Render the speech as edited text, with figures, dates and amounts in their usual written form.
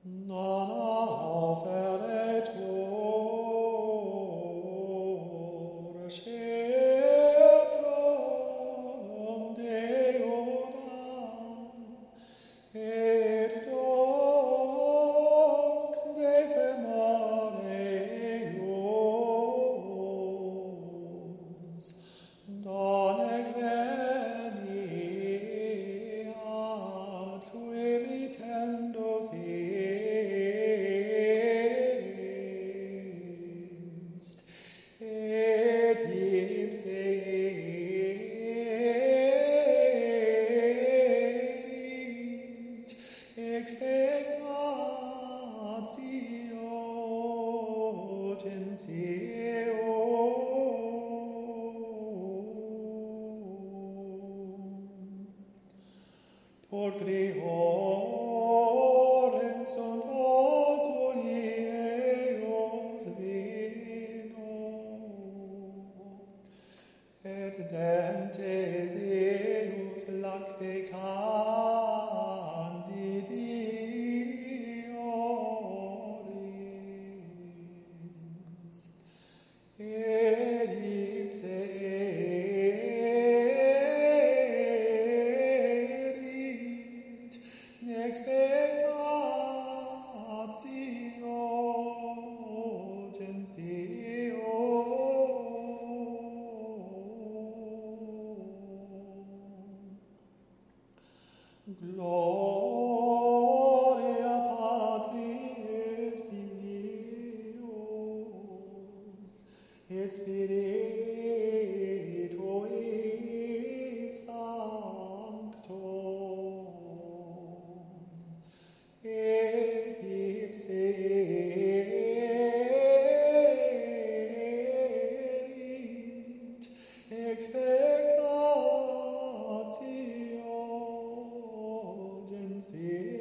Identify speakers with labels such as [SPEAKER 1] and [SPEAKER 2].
[SPEAKER 1] Non offeretur sceptrum Deonam, et dox defemare eos, donec veni ad qui mittendos est, et ipse erit expectatio gentium. Pulcriore sunt oculi eos vino, et dentes eus lacte candidi oris, et ipse erit expectatio gentium. Gloria Patri et Filio et Spiritui Sancto, et ipse erit expectatio gentium.